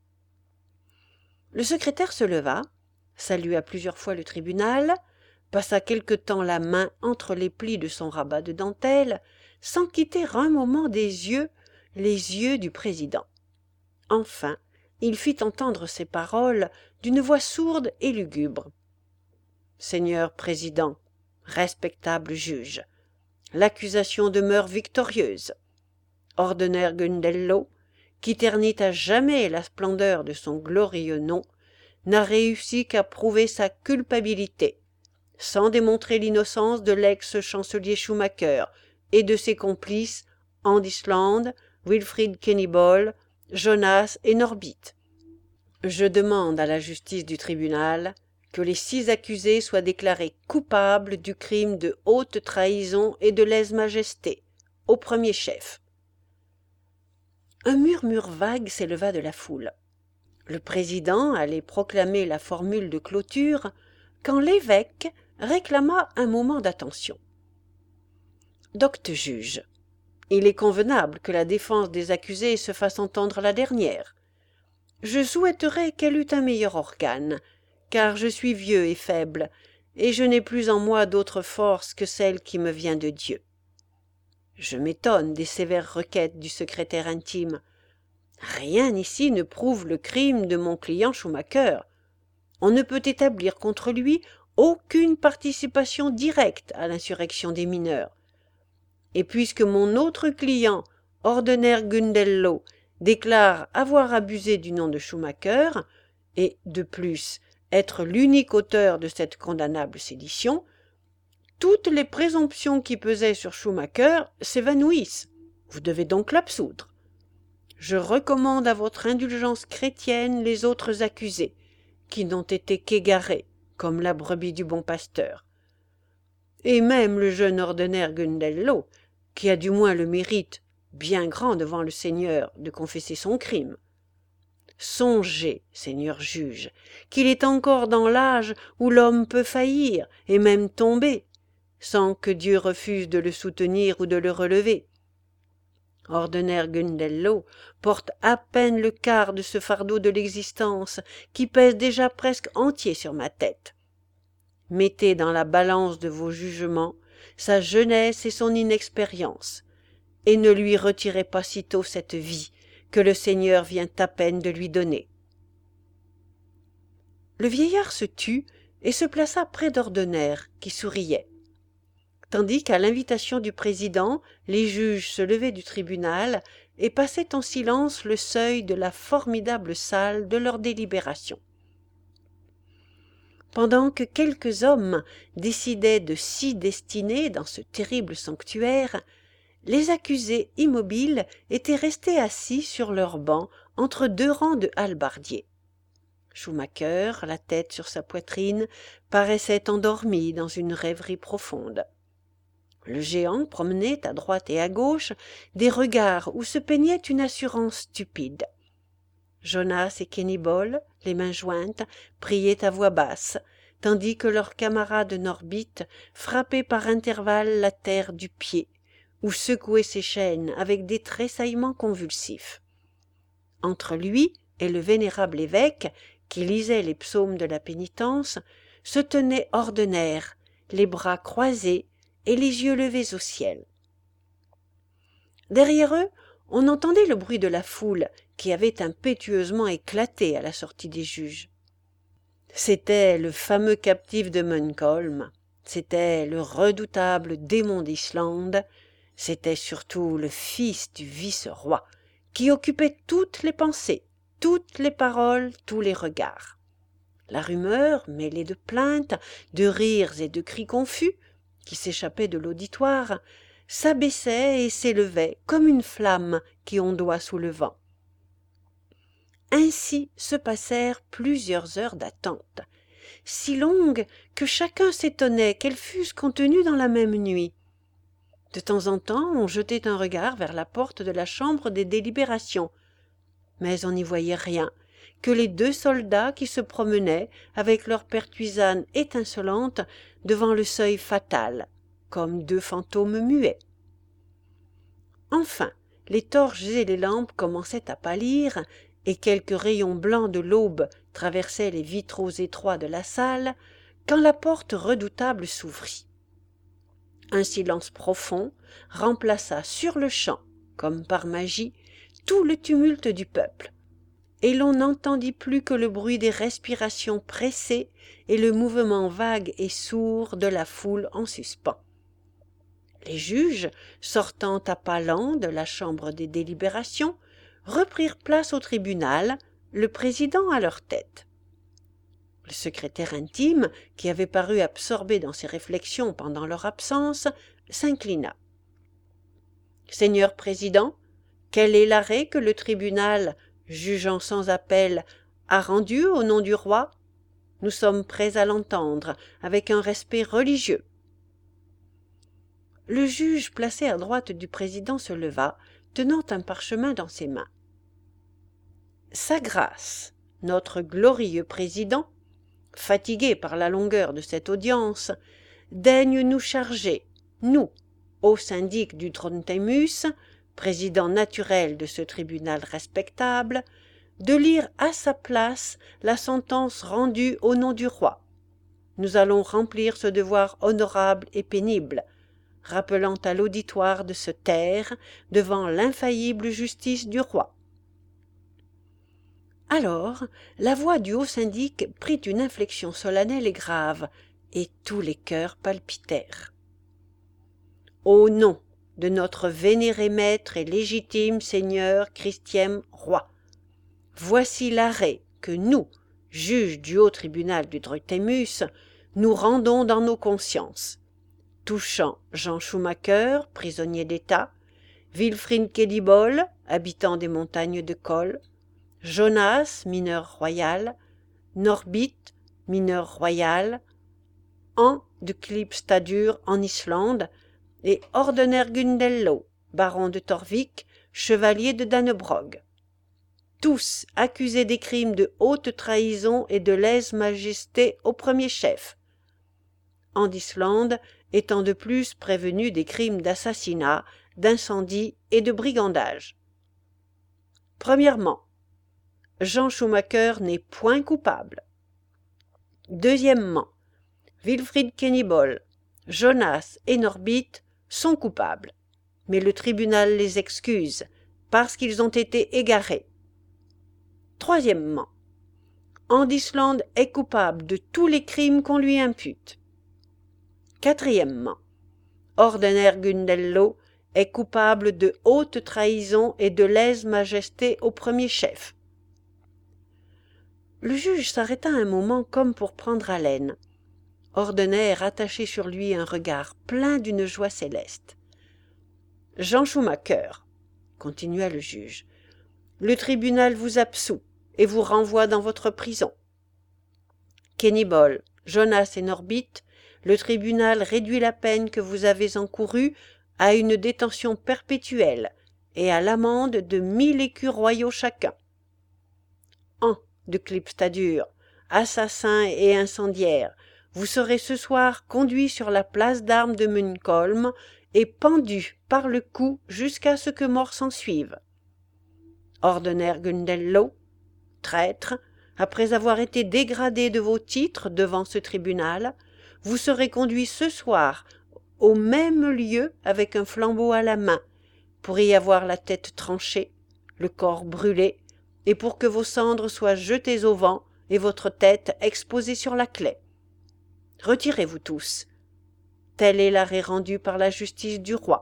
Le secrétaire se leva, salua plusieurs fois le tribunal, passa quelque temps la main entre les plis de son rabat de dentelle, sans quitter un moment des yeux les yeux du président. Enfin, il fit entendre ces paroles d'une voix sourde et lugubre. « Seigneur président, respectable juge, l'accusation demeure victorieuse. Ordener Gundello, qui ternit à jamais la splendeur de son glorieux nom, n'a réussi qu'à prouver sa culpabilité. sans démontrer l'innocence de l'ex-chancelier Schumacher et de ses complices Andis Land, Wilfrid Kennybol, Jonas et Norbit. Je demande à la justice du tribunal que les six accusés soient déclarés coupables du crime de haute trahison et de lèse-majesté, au premier chef. Un murmure vague s'éleva de la foule. Le président allait proclamer la formule de clôture quand l'évêque réclama un moment d'attention. Docte juge, il est convenable que la défense des accusés se fasse entendre la dernière. Je souhaiterais qu'elle eût un meilleur organe, car je suis vieux et faible, et je n'ai plus en moi d'autre force que celle qui me vient de Dieu. Je m'étonne des sévères requêtes du secrétaire intime. Rien ici ne prouve le crime de mon client Schumacher. On ne peut établir contre lui aucune participation directe à l'insurrection des mineurs. Et puisque mon autre client, Ordener Gundello, déclare avoir abusé du nom de Schumacher, et, de plus, être l'unique auteur de cette condamnable sédition, toutes les présomptions qui pesaient sur Schumacher s'évanouissent. Vous devez donc l'absoudre. Je recommande à votre indulgence chrétienne les autres accusés, qui n'ont été qu'égarés, comme la brebis du bon pasteur. Et même le jeune Ordener Gundello, qui a du moins le mérite, bien grand devant le Seigneur, de confesser son crime. Songez, Seigneur juge, qu'il est encore dans l'âge où l'homme peut faillir et même tomber, sans que Dieu refuse de le soutenir ou de le relever. Ordener Gundello porte à peine le quart de ce fardeau de l'existence qui pèse déjà presque entier sur ma tête. Mettez dans la balance de vos jugements sa jeunesse et son inexpérience, et ne lui retirez pas sitôt cette vie que le Seigneur vient à peine de lui donner. Le vieillard se tut et se plaça près d'Ordener, qui souriait. Tandis qu'à l'invitation du président, les juges se levaient du tribunal et passaient en silence le seuil de la formidable salle de leur délibération. Pendant que quelques hommes décidaient de six destinées dans ce terrible sanctuaire, les accusés immobiles étaient restés assis sur leurs bancs entre deux rangs de hallebardiers. Schumacher, la tête sur sa poitrine, paraissait endormi dans une rêverie profonde. Le géant promenait à droite et à gauche des regards où se peignait une assurance stupide. Jonas et Kennybol, les mains jointes, priaient à voix basse, tandis que leur camarade Norbit frappait par intervalles la terre du pied, ou secouait ses chaînes avec des tressaillements convulsifs. Entre lui et le vénérable évêque, qui lisait les psaumes de la pénitence, se tenait Ordener, les bras croisés et les yeux levés au ciel. Derrière eux, on entendait le bruit de la foule qui avait impétueusement éclaté à la sortie des juges. C'était le fameux captif de Munkholm, c'était le redoutable démon d'Islande, c'était surtout le fils du vice-roi, qui occupait toutes les pensées, toutes les paroles, tous les regards. La rumeur, mêlée de plaintes, de rires et de cris confus, qui s'échappaient de l'auditoire, s'abaissait et s'élevait comme une flamme qui ondoie sous le vent. Ainsi se passèrent plusieurs heures d'attente, si longues que chacun s'étonnait qu'elles fussent contenues dans la même nuit. De temps en temps, on jetait un regard vers la porte de la chambre des délibérations, mais on n'y voyait rien que les deux soldats qui se promenaient avec leurs pertuisanes étincelantes devant le seuil fatal, comme deux fantômes muets. Enfin, les torches et les lampes commençaient à pâlir, et quelques rayons blancs de l'aube traversaient les vitraux étroits de la salle, quand la porte redoutable s'ouvrit. Un silence profond remplaça sur-le-champ, comme par magie, tout le tumulte du peuple, et l'on n'entendit plus que le bruit des respirations pressées et le mouvement vague et sourd de la foule en suspens. Les juges, sortant à pas lents de la chambre des délibérations, reprirent place au tribunal, le président à leur tête. Le secrétaire intime, qui avait paru absorbé dans ses réflexions pendant leur absence, s'inclina. « Seigneur président, quel est l'arrêt que le tribunal, jugeant sans appel, a rendu au nom du roi? Nous sommes prêts à l'entendre, avec un respect religieux. » Le juge, placé à droite du président, se leva, tenant un parchemin dans ses mains. « Sa grâce, notre glorieux président, fatigué par la longueur de cette audience, daigne nous charger, nous, haut syndic du Trondheimus, président naturel de ce tribunal respectable, de lire à sa place la sentence rendue au nom du roi. Nous allons remplir ce devoir honorable et pénible, rappelant à l'auditoire de se taire devant l'infaillible justice du roi. » Alors, la voix du haut syndic prit une inflexion solennelle et grave, et tous les cœurs palpitèrent. « Au nom de notre vénéré maître et légitime seigneur Christième roi, voici l'arrêt que nous, juges du haut tribunal du Dreutheimus, nous rendons dans nos consciences, touchant Jean Schumacher, prisonnier d'État, Wilfried Kedibol, habitant des montagnes de Kol, Jonas, mineur royal, Norbit, mineur royal, An de Klipstadur en Islande, et Ordener-Gundello, baron de Torvik, chevalier de Dannebrog. Tous accusés des crimes de haute trahison et de lèse-majesté au premier chef. An d'Islande étant de plus prévenu des crimes d'assassinat, d'incendie et de brigandage. Premièrement, Jean Schumacher n'est point coupable. Deuxièmement, Wilfried Kenibol, Jonas et Norbit sont coupables, mais le tribunal les excuse parce qu'ils ont été égarés. Troisièmement, An d'Islande est coupable de tous les crimes qu'on lui impute. Quatrièmement, Ordener-Gundello est coupable de haute trahison et de lèse-majesté au premier chef. Le juge s'arrêta un moment comme pour prendre haleine. Ordener attachait sur lui un regard plein d'une joie céleste. « Jean Schumacher, » continua le juge, « le tribunal vous absout et vous renvoie dans votre prison. Kenibol, Jonas et Norbit, le tribunal réduit la peine que vous avez encourue à une détention perpétuelle et à l'amende de mille écus royaux chacun. An de Klipstadur, assassin et incendiaire, vous serez ce soir conduit sur la place d'armes de Munkholm et pendu par le cou jusqu'à ce que mort s'ensuive. Ordener-Gundello, traître, après avoir été dégradé de vos titres devant ce tribunal, vous serez conduit ce soir au même lieu avec un flambeau à la main, pour y avoir la tête tranchée, le corps brûlé, et pour que vos cendres soient jetées au vent et votre tête exposée sur la claie. Retirez-vous tous. Tel est l'arrêt rendu par la justice du roi. »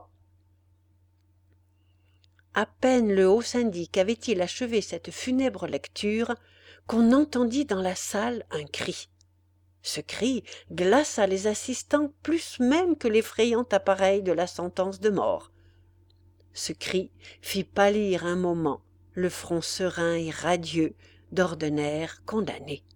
À peine le haut syndic avait-il achevé cette funèbre lecture qu'on entendit dans la salle un cri. Ce cri glaça les assistants plus même que l'effrayant appareil de la sentence de mort. Ce cri fit pâlir un moment le front serein et radieux d'Ordener condamné.